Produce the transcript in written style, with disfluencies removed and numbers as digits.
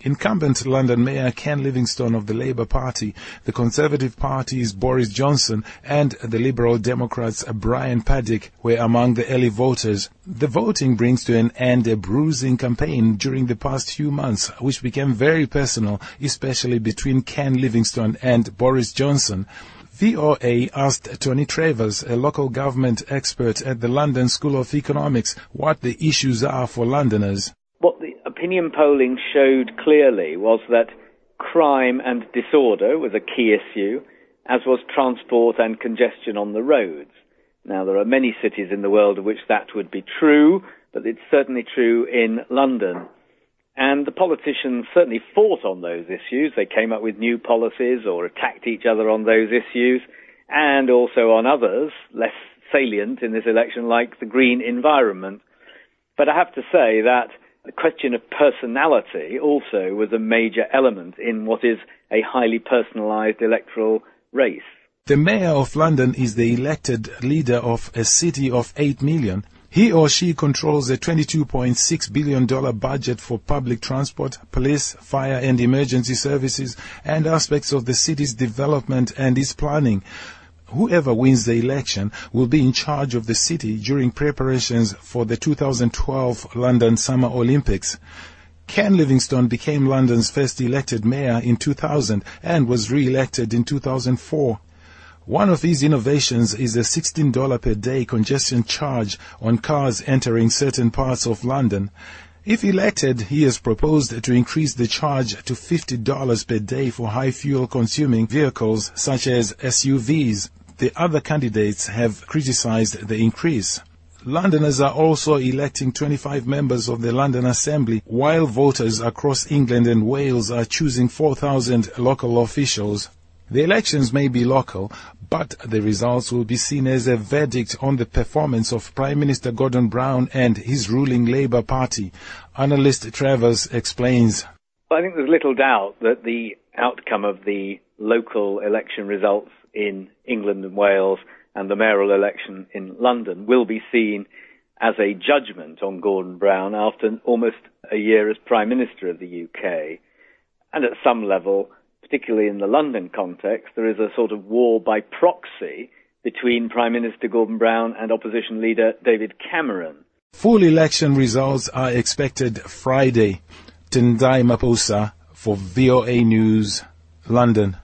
Incumbent London Mayor Ken Livingstone of the Labour Party, the Conservative Party's Boris Johnson, and the Liberal Democrats' Brian Paddick were among the early voters. The voting brings to an end a bruising campaign during the past few months, which became very personal, especially between Ken Livingstone and Boris Johnson. VOA asked Tony Travers, a local government expert at the London School of Economics, what the issues are for Londoners. What the opinion polling showed clearly was that crime and disorder was a key issue, as was transport and congestion on the roads. Now, there are many cities in the world in which that would be true, but it's certainly true in London. And the politicians certainly fought on those issues. They came up with new policies or attacked each other on those issues, and also on others, less salient in this election, like the green environment. But I have to say that the question of personality also was a major element in what is a highly personalised electoral race. The Mayor of London is the elected leader of a city of 8 million. He or she controls a $22.6 billion budget for public transport, police, fire and emergency services, and aspects of the city's development and its planning. Whoever wins the election will be in charge of the city during preparations for the 2012 London Summer Olympics. Ken Livingstone became London's first elected mayor in 2000 and was re-elected in 2004. One of his innovations is a $16 per day congestion charge on cars entering certain parts of London. If elected, he has proposed to increase the charge to $50 per day for high fuel consuming vehicles such as SUVs. The other candidates have criticized the increase. Londoners are also electing 25 members of the London Assembly, while voters across England and Wales are choosing 4,000 local officials. The elections may be local, but the results will be seen as a verdict on the performance of Prime Minister Gordon Brown and his ruling Labour Party. Analyst Travers explains. I think there's little doubt that the outcome of the local election results in England and Wales and the mayoral election in London will be seen as a judgment on Gordon Brown after almost a year as Prime Minister of the UK. And at some level, particularly in the London context, there is a sort of war by proxy between Prime Minister Gordon Brown and opposition leader David Cameron. Full election results are expected Friday. Tendai Maposa for VOA News, London.